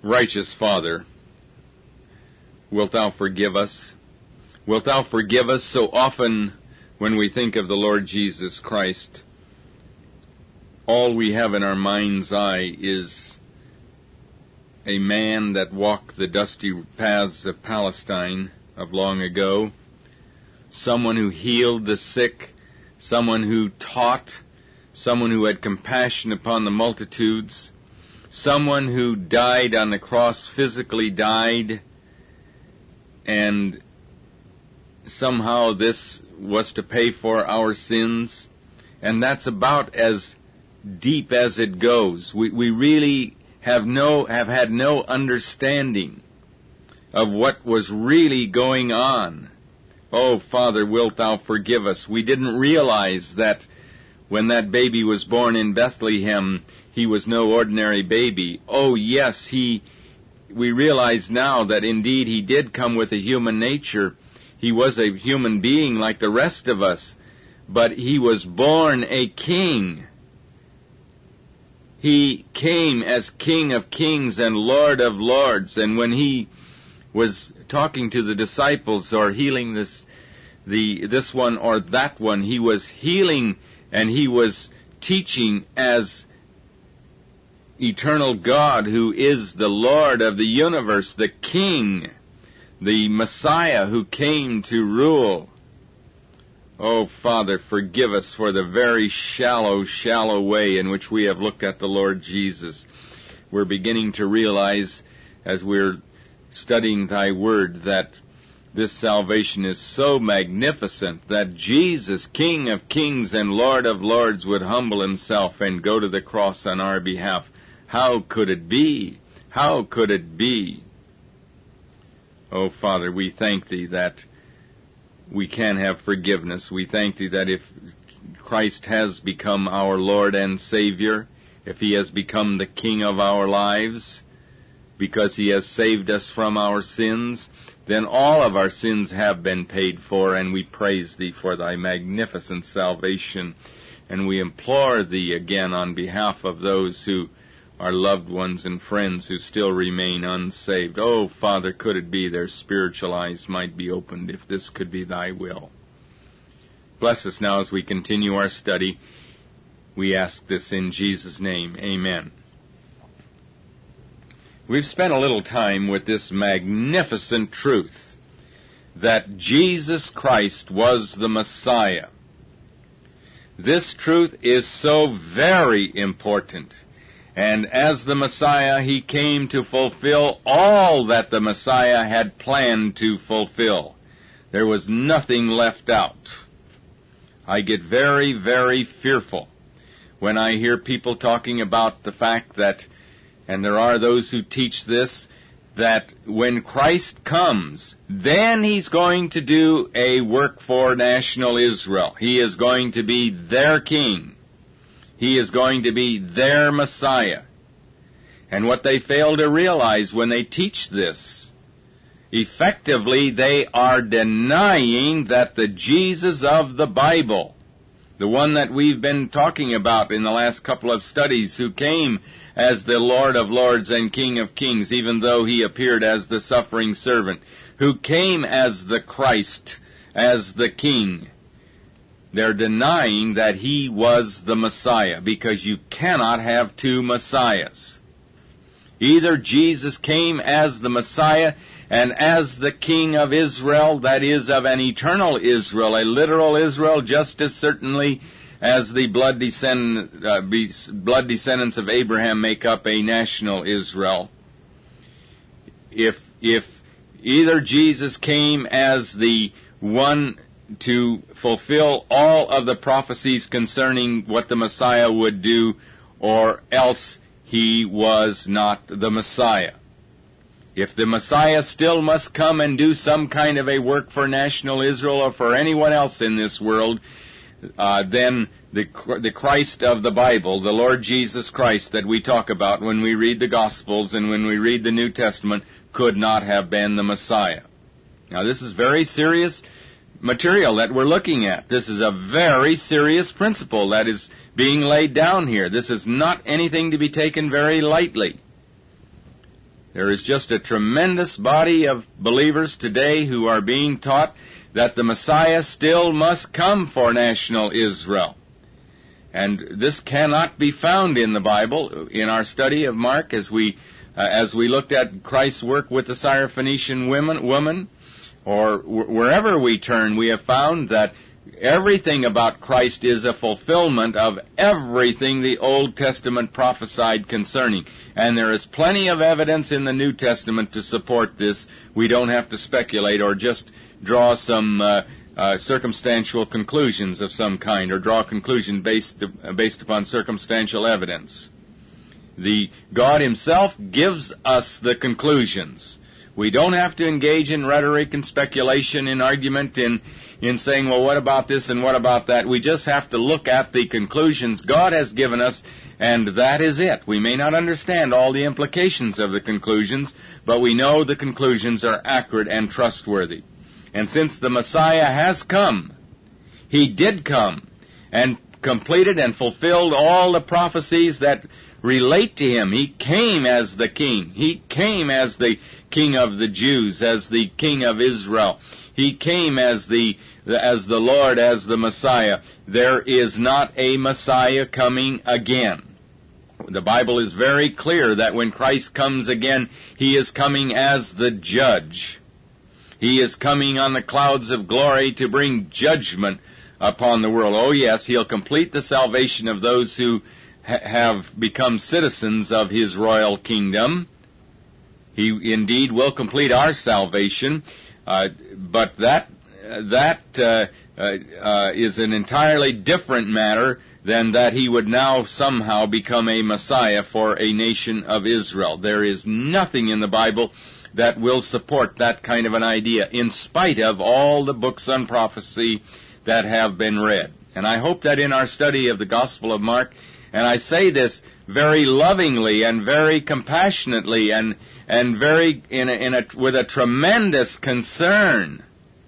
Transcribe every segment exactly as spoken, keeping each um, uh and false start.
Righteous Father, wilt Thou forgive us? Wilt Thou forgive us so often when we think of the Lord Jesus Christ? All we have in our mind's eye is a man that walked the dusty paths of Palestine of long ago, someone who healed the sick, someone who taught, someone who had compassion upon the multitudes, someone who died on the cross, physically died, and somehow this was to pay for our sins. And that's about as deep as it goes. We we really have no have had no understanding of what was really going on. Oh, Father, wilt Thou forgive us? We didn't realize that when that baby was born in Bethlehem, he was no ordinary baby. Oh, yes, he. We realize now that indeed he did come with a human nature. He was a human being like the rest of us, but he was born a king. He came as King of Kings and Lord of Lords, and when he was talking to the disciples or healing this, the this one or that one, he was healing and he was teaching as eternal God, who is the Lord of the universe, the King, the Messiah who came to rule. Oh, Father, forgive us for the very shallow, shallow way in which we have looked at the Lord Jesus. We're beginning to realize, as we're studying Thy Word, that this salvation is so magnificent that Jesus, King of Kings and Lord of Lords, would humble Himself and go to the cross on our behalf. How could it be? How could it be? Oh, Father, we thank Thee that we can have forgiveness. We thank Thee that if Christ has become our Lord and Savior, if He has become the King of our lives, because He has saved us from our sins, then all of our sins have been paid for, and we praise Thee for Thy magnificent salvation. And we implore Thee again on behalf of those who are loved ones and friends who still remain unsaved. Oh, Father, could it be their spiritual eyes might be opened if this could be Thy will. Bless us now as we continue our study. We ask this in Jesus' name. Amen. We've spent a little time with this magnificent truth that Jesus Christ was the Messiah. This truth is so very important. And as the Messiah, He came to fulfill all that the Messiah had planned to fulfill. There was nothing left out. I get very, very fearful when I hear people talking about the fact that, and there are those who teach this, that when Christ comes, then He's going to do a work for national Israel. He is going to be their king. He is going to be their Messiah. And what they fail to realize when they teach this, effectively they are denying that the Jesus of the Bible, the one that we've been talking about in the last couple of studies, who came as the Lord of Lords and King of Kings, even though He appeared as the suffering servant, who came as the Christ, as the King, they're denying that He was the Messiah, because you cannot have two Messiahs. Either Jesus came as the Messiah and as the King of Israel, that is, of an eternal Israel, a literal Israel, just as certainly as the blood, descend, uh, blood descendants of Abraham make up a national Israel. If, if either Jesus came as the one to fulfill all of the prophecies concerning what the Messiah would do, or else He was not the Messiah. If the Messiah still must come and do some kind of a work for national Israel or for anyone else in this world, uh, then the, the Christ of the Bible, the Lord Jesus Christ that we talk about when we read the Gospels and when we read the New Testament, could not have been the Messiah. Now, this is very serious material that we're looking at. This is a very serious principle that is being laid down here. This is not anything to be taken very lightly. There is just a tremendous body of believers today who are being taught that the Messiah still must come for national Israel. And this cannot be found in the Bible. In our study of Mark, as we uh, as we looked at Christ's work with the Syrophoenician woman, woman or w- wherever we turn, we have found that everything about Christ is a fulfillment of everything the Old Testament prophesied concerning. And there is plenty of evidence in the New Testament to support this. We don't have to speculate or just draw some uh, uh, circumstantial conclusions of some kind, or draw a conclusion based, uh, based upon circumstantial evidence. The God Himself gives us the conclusions. We don't have to engage in rhetoric and speculation, in argument, in, in saying, well, what about this and what about that? We just have to look at the conclusions God has given us, and that is it. We may not understand all the implications of the conclusions, but we know the conclusions are accurate and trustworthy. And since the Messiah has come, He did come, and completed and fulfilled all the prophecies that relate to Him. He came as the King. He came as the King of the Jews, as the King of Israel. He came as the as the Lord, as the Messiah. There is not a Messiah coming again. The Bible is very clear that when Christ comes again, He is coming as the judge. He is coming on the clouds of glory to bring judgment upon the world. Oh yes, He'll complete the salvation of those who ha- have become citizens of His royal kingdom. He indeed will complete our salvation, uh, but that that uh, uh, uh, is an entirely different matter than that He would now somehow become a Messiah for a nation of Israel. There is nothing in the Bible that will support that kind of an idea, in spite of all the books on prophecy that have been read. And I hope that in our study of the Gospel of Mark, and I say this very lovingly and very compassionately and and very in a, in a, with a tremendous concern.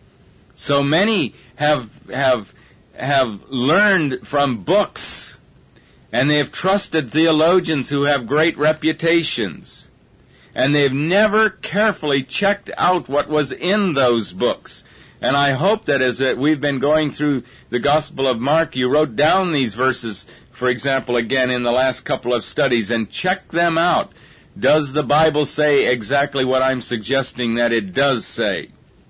So many have have have learned from books, and they have trusted theologians who have great reputations, and they've never carefully checked out what was in those books. And I hope that as we've been going through the Gospel of Mark, you wrote down these verses, for example, again in the last couple of studies, and check them out. Does the Bible say exactly what I'm suggesting that it does say?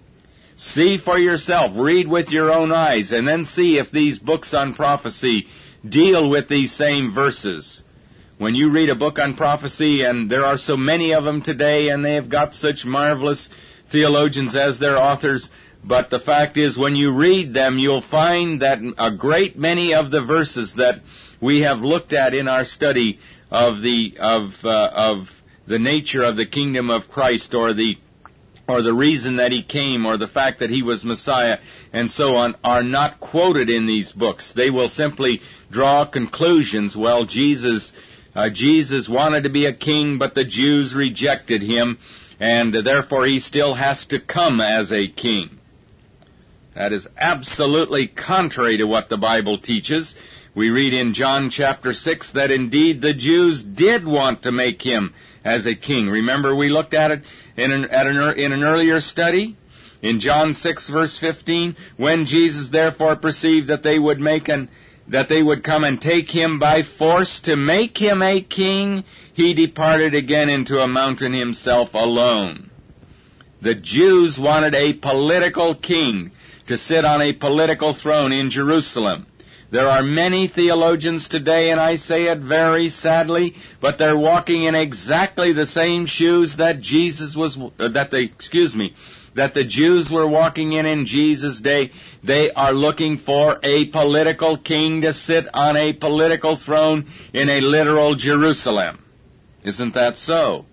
See for yourself, read with your own eyes, and then see if these books on prophecy deal with these same verses. When you read a book on prophecy, and there are so many of them today, and they have got such marvelous theologians as their authors, but the fact is, when you read them, you'll find that a great many of the verses that we have looked at in our study of the of uh, of the nature of the kingdom of Christ, or the or the reason that He came, or the fact that He was Messiah, and so on, are not quoted in these books. They will simply draw conclusions. Well, Jesus uh, Jesus wanted to be a king, but the Jews rejected Him, and uh, therefore He still has to come as a king. That is absolutely contrary to what the Bible teaches. We read in John chapter six that indeed the Jews did want to make Him as a king. Remember, we looked at it in an, at an, in an earlier study? In John six verse fifteen, when Jesus therefore perceived that they would make an, that they would come and take Him by force to make Him a king, He departed again into a mountain Himself alone. The Jews wanted a political king to sit on a political throne in Jerusalem. There are many theologians today, and I say it very sadly, but they're walking in exactly the same shoes that Jesus was, uh, that they, excuse me, that the Jews were walking in in Jesus' day. They are looking for a political king to sit on a political throne in a literal Jerusalem. Isn't that so?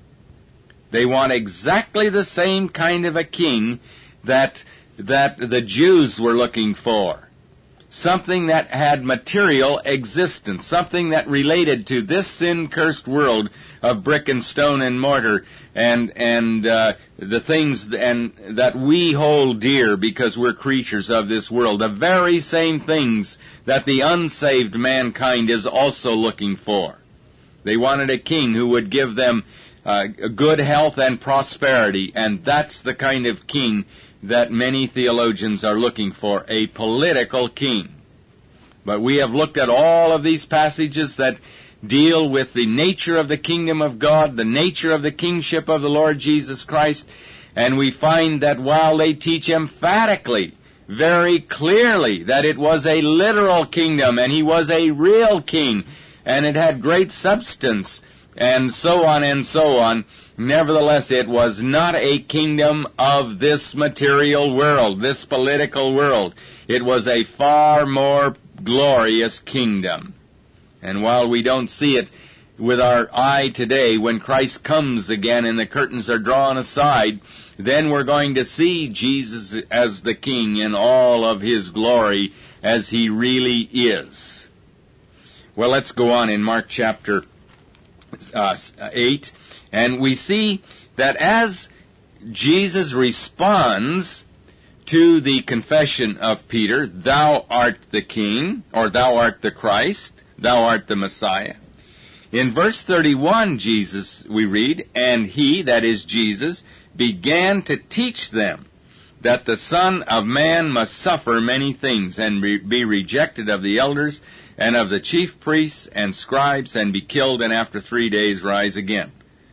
They want exactly the same kind of a king that that the Jews were looking for. Something that had material existence, something that related to this sin-cursed world of brick and stone and mortar, and and uh, the things and that we hold dear because we're creatures of this world, the very same things that the unsaved mankind is also looking for. They wanted a king who would give them uh, good health and prosperity. And that's the kind of king that many theologians are looking for, a political king. But we have looked at all of these passages that deal with the nature of the kingdom of God, the nature of the kingship of the Lord Jesus Christ, and we find that while they teach emphatically, very clearly, that it was a literal kingdom, and he was a real king, and it had great substance, and so on and so on, nevertheless it was not a kingdom of this material world, this political world. It was a far more glorious kingdom. And while we don't see it with our eye today, when Christ comes again and the curtains are drawn aside, then we're going to see Jesus as the King in all of his glory as he really is. Well, let's go on in Mark chapter uh, eight, and we see that as Jesus responds to the confession of Peter, "Thou art the King," or "Thou art the Christ," "Thou art the Messiah." In verse thirty-one, Jesus, we read, "And he," that is Jesus, "began to teach them that the Son of Man must suffer many things, and re- be rejected of the elders, and of the chief priests and scribes, and be killed, and after three days rise again."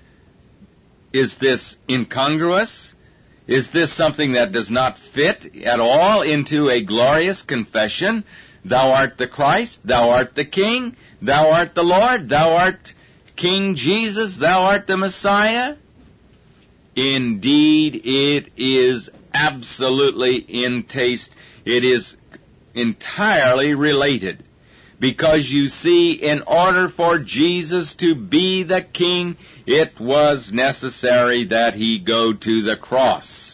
Is this incongruous? Is this something that does not fit at all into a glorious confession? "Thou art the Christ, thou art the King, thou art the Lord, thou art King Jesus, thou art the Messiah"? Indeed, it is absolutely in taste. It is entirely related. Because you see, in order for Jesus to be the King, it was necessary that he go to the cross.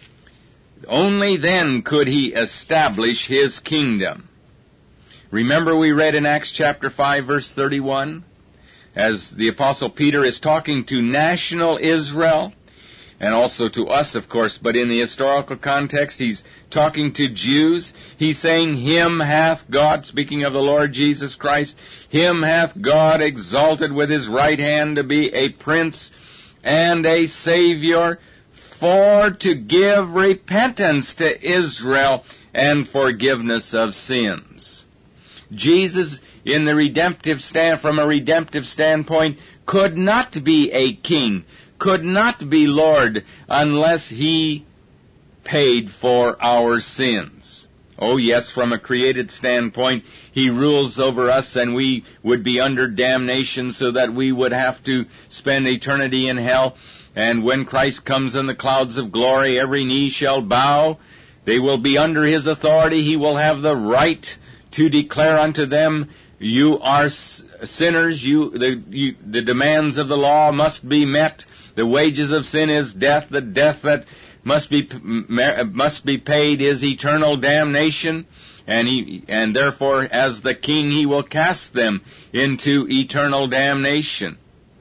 Only then could he establish his kingdom. Remember we read in Acts chapter five, verse thirty-one, as the Apostle Peter is talking to national Israel, and also to us, of course, but in the historical context, he's talking to Jews. He's saying, "Him hath God," speaking of the Lord Jesus Christ, "Him hath God exalted with his right hand to be a prince and a Savior, for to give repentance to Israel and forgiveness of sins." Jesus, in the redemptive stand, from a redemptive standpoint, could not be a king, could not be Lord, unless he paid for our sins. Oh yes, from a created standpoint, he rules over us, and we would be under damnation, so that we would have to spend eternity in hell. And when Christ comes in the clouds of glory, every knee shall bow. They will be under his authority. He will have the right to declare unto them, "You are sinners. You the, you, the demands of the law must be met. The wages of sin is death. The death that must be must be paid is eternal damnation." And he and therefore, as the King, he will cast them into eternal damnation.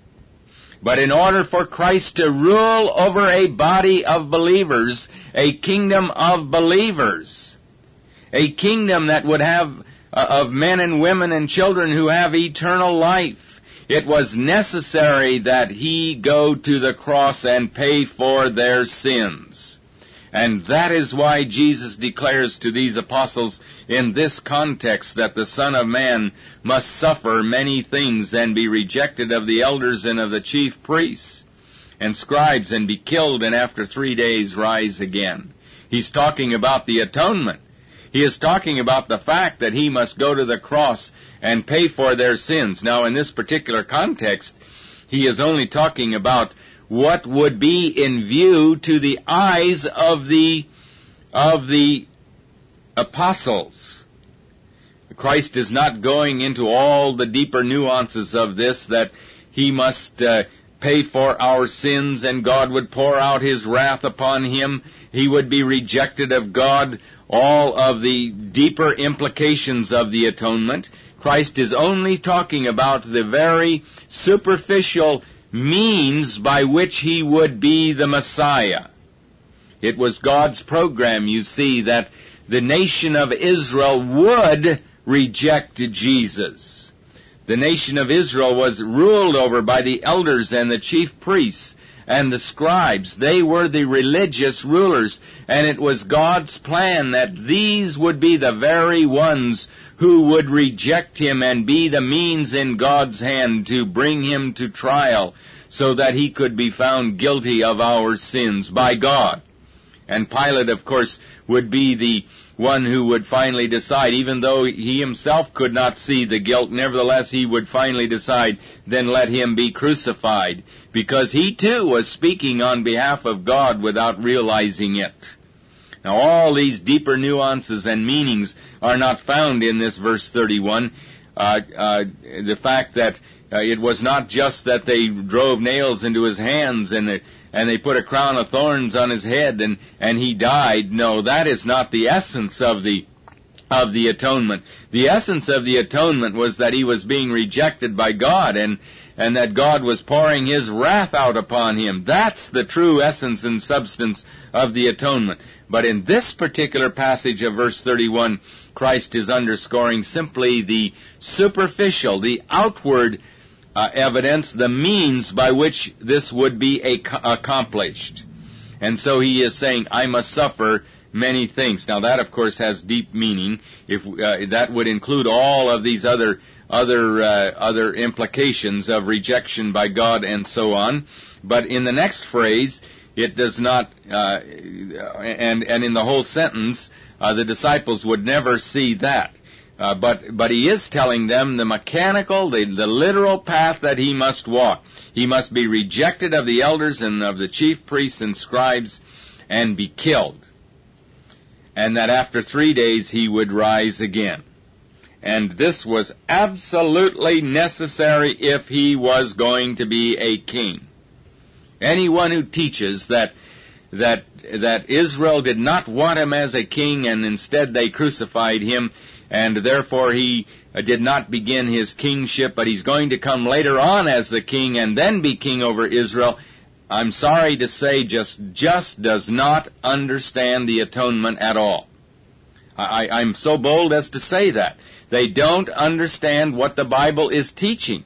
But in order for Christ to rule over a body of believers, a kingdom of believers, a kingdom that would have uh, of men and women and children who have eternal life, it was necessary that he go to the cross and pay for their sins. And that is why Jesus declares to these apostles in this context that the Son of Man must suffer many things and be rejected of the elders and of the chief priests and scribes and be killed, and after three days rise again. He's talking about the atonement. He is talking about the fact that he must go to the cross and pay for their sins. Now, in this particular context, he is only talking about what would be in view to the eyes of the of the apostles. Christ is not going into all the deeper nuances of this, that he must uh, pay for our sins and God would pour out his wrath upon him. He would be rejected of God. All of the deeper implications of the atonement. Christ is only talking about the very superficial means by which he would be the Messiah. It was God's program, you see, that the nation of Israel would reject Jesus. The nation of Israel was ruled over by the elders and the chief priests and the scribes. They were the religious rulers, and it was God's plan that these would be the very ones who would reject him and be the means in God's hand to bring him to trial so that he could be found guilty of our sins by God. And Pilate, of course, would be the one who would finally decide, even though he himself could not see the guilt, nevertheless he would finally decide, then let him be crucified, because he too was speaking on behalf of God without realizing it. Now all these deeper nuances and meanings are not found in this verse thirty-one. Uh, uh, the fact that uh, it was not just that they drove nails into his hands and uh, and they put a crown of thorns on his head and, and he died. No, that is not the essence of the of the atonement. The essence of the atonement was that he was being rejected by God and and that God was pouring his wrath out upon him. That's the true essence and substance of the atonement. But in this particular passage of verse thirty-one, Christ is underscoring simply the superficial, the outward uh, evidence, the means by which this would be ac- accomplished. And so he is saying, I must suffer many things. Now that, of course, has deep meaning. If uh, that would include all of these other other uh, other implications of rejection by God and so on. But in the next phrase, it does not, uh, and and in the whole sentence, uh, the disciples would never see that. Uh, but but he is telling them the mechanical, the, the literal path that he must walk. He must be rejected of the elders and of the chief priests and scribes and be killed. And that after three days he would rise again. And this was absolutely necessary if he was going to be a king. Anyone who teaches that that that Israel did not want him as a king and instead they crucified him and therefore he uh, did not begin his kingship, but he's going to come later on as the king and then be king over Israel, I'm sorry to say, just just does not understand the atonement at all. I, I'm so bold as to say that. They don't understand what the Bible is teaching.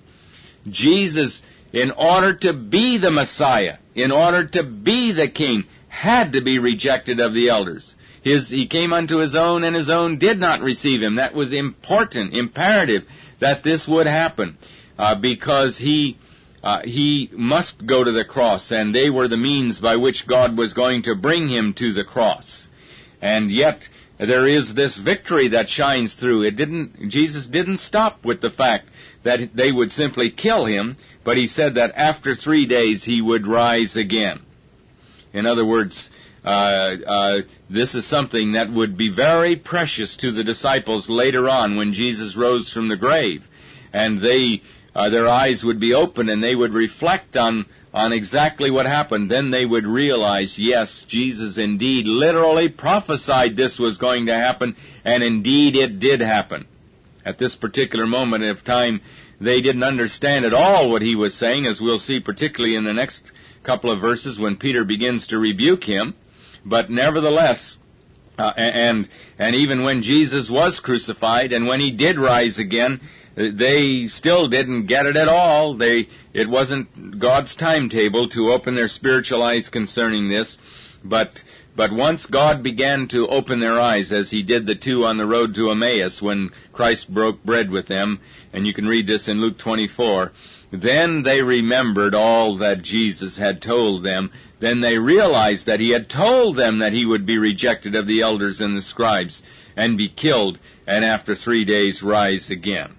Jesus, in order to be the Messiah, in order to be the king, had to be rejected of the elders. His, he came unto his own, and his own did not receive him. That was important, imperative, that this would happen, uh, because he uh, he must go to the cross, and they were the means by which God was going to bring him to the cross. And yet there is this victory that shines through. It didn't. Jesus didn't stop with the fact that they would simply kill him, but he said that after three days he would rise again. In other words, uh, uh, this is something that would be very precious to the disciples later on when Jesus rose from the grave, and they, uh, their eyes would be open and they would reflect on on exactly what happened. Then they would realize, yes, Jesus indeed literally prophesied this was going to happen, and indeed it did happen. At this particular moment of time, they didn't understand at all what he was saying, as we'll see particularly in the next couple of verses when Peter begins to rebuke him. But nevertheless, uh, and and even when Jesus was crucified and when he did rise again, they still didn't get it at all. They it wasn't God's timetable to open their spiritual eyes concerning this. But but once God began to open their eyes, as he did the two on the road to Emmaus when Christ broke bread with them, and you can read this in Luke twenty-four, then they remembered all that Jesus had told them. Then they realized that he had told them that he would be rejected of the elders and the scribes and be killed, and after three days rise again.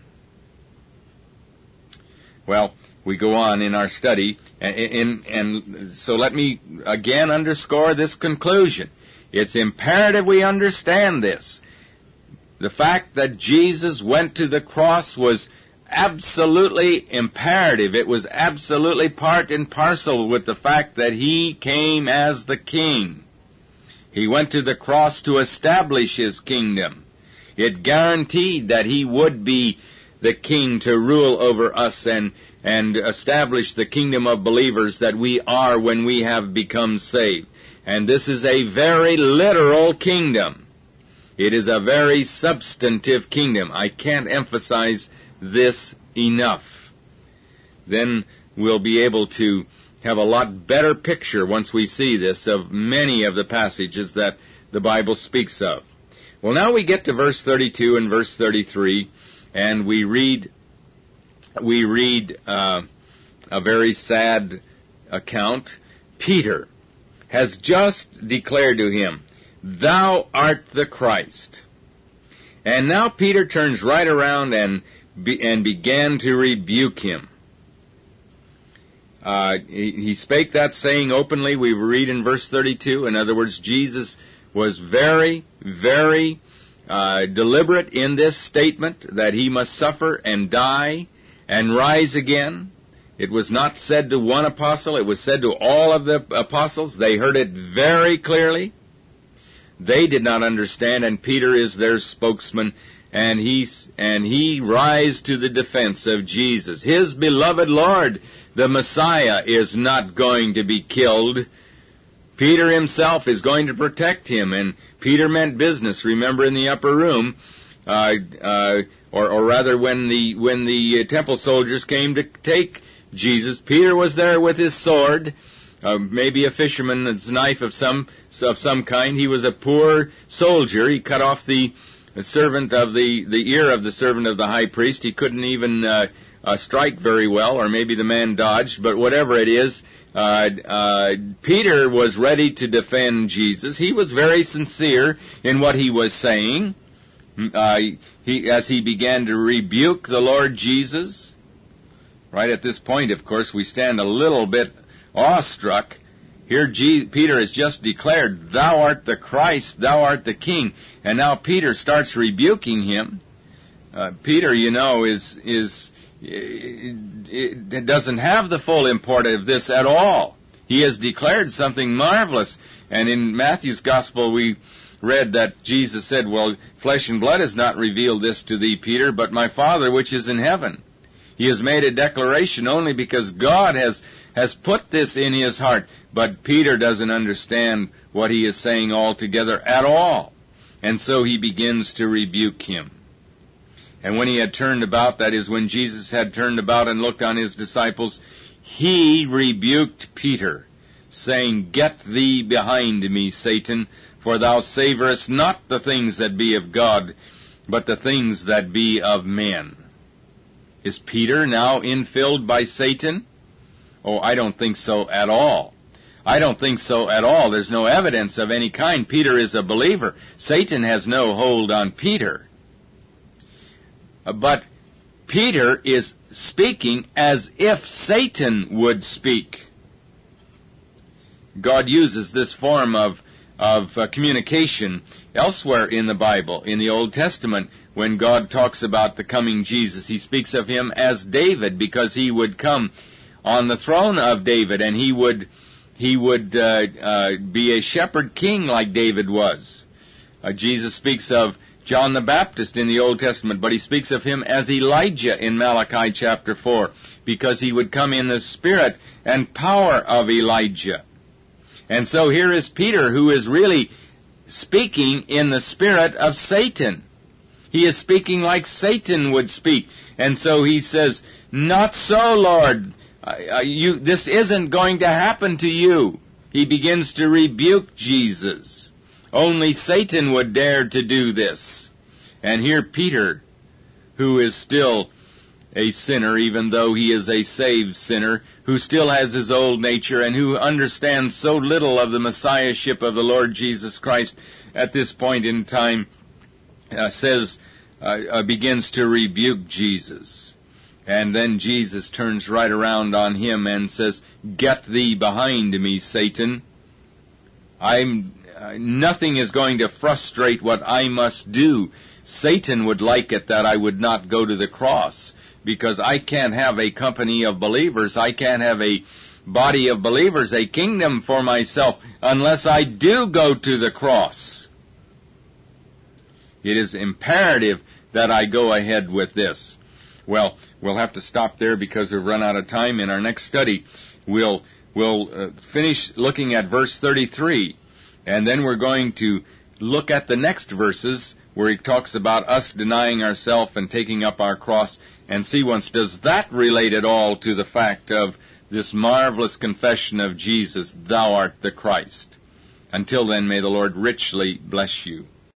Well, we go on in our study, and, and, and so let me again underscore this conclusion. It's imperative we understand this. The fact that Jesus went to the cross was absolutely imperative. It was absolutely part and parcel with the fact that he came as the king. He went to the cross to establish his kingdom. It guaranteed that he would be the king to rule over us and, and establish the kingdom of believers that we are when we have become saved. And this is a very literal kingdom. It is a very substantive kingdom. I can't emphasize this enough? Then we'll be able to have a lot better picture once we see this of many of the passages that the Bible speaks of. Well, now we get to verse thirty-two and verse thirty-three, and we read we read uh, a very sad account. Peter has just declared to him, "Thou art the Christ." And now Peter turns right around and be, and began to rebuke him. Uh, he, he spake that saying openly. We read in verse thirty-two. In other words, Jesus was very, very uh, deliberate in this statement that he must suffer and die and rise again. It was not said to one apostle. It was said to all of the apostles. They heard it very clearly. They did not understand, and Peter is their spokesman, and he, and he rise to the defense of Jesus. His beloved Lord, the Messiah, is not going to be killed. Peter himself is going to protect him, and Peter meant business. Remember in the upper room, uh, uh, or, or rather when the when the uh, temple soldiers came to take Jesus, Peter was there with his sword, uh, maybe a fisherman's knife of some of some kind. He was a poor soldier. He cut off the servant of the the ear of the servant of the high priest. He couldn't even uh, uh, strike very well, or maybe the man dodged. But whatever it is, uh, uh, Peter was ready to defend Jesus. He was very sincere in what he was saying. Uh, he as he began to rebuke the Lord Jesus. Right at this point, of course, we stand a little bit awestruck. Here G- Peter has just declared, "Thou art the Christ, thou art the King." And now Peter starts rebuking him. Uh, Peter, you know, is is it, it doesn't have the full import of this at all. He has declared something marvelous. And in Matthew's Gospel we read that Jesus said, "Well, flesh and blood has not revealed this to thee, Peter, but my Father which is in heaven." He has made a declaration only because God has, has put this in his heart. But Peter doesn't understand what he is saying altogether at all. And so he begins to rebuke him. And when he had turned about, that is, when Jesus had turned about and looked on his disciples, he rebuked Peter, saying, "Get thee behind me, Satan, for thou savorest not the things that be of God, but the things that be of men." Is Peter now infilled by Satan? Oh, I don't think so at all. I don't think so at all. There's no evidence of any kind. Peter is a believer. Satan has no hold on Peter. But Peter is speaking as if Satan would speak. God uses this form of of uh, communication elsewhere in the Bible. In the Old Testament, when God talks about the coming Jesus, he speaks of him as David, because he would come on the throne of David, and he would he would uh, uh, be a shepherd king like David was. Uh, Jesus speaks of John the Baptist in the Old Testament, but he speaks of him as Elijah in Malachi chapter four, because he would come in the spirit and power of Elijah. And so here is Peter, who is really speaking in the spirit of Satan. He is speaking like Satan would speak. And so he says, "Not so, Lord. Uh, you, this isn't going to happen to you." He begins to rebuke Jesus. Only Satan would dare to do this. And here Peter, who is still a sinner, even though he is a saved sinner, who still has his old nature and who understands so little of the Messiahship of the Lord Jesus Christ at this point in time, uh, says, uh, uh, begins to rebuke Jesus. And then Jesus turns right around on him and says, "Get thee behind me, Satan. I'm, uh, nothing is going to frustrate what I must do." Satan would like it that I would not go to the cross, because I can't have a company of believers, I can't have a body of believers, a kingdom for myself, unless I do go to the cross. It is imperative that I go ahead with this. Well, we'll have to stop there because we've run out of time. In our next study, we'll, we'll uh, finish looking at verse thirty-three, and then we're going to look at the next verses where he talks about us denying ourselves and taking up our cross, and see once, does that relate at all to the fact of this marvelous confession of Jesus, thou art the Christ? Until then, may the Lord richly bless you.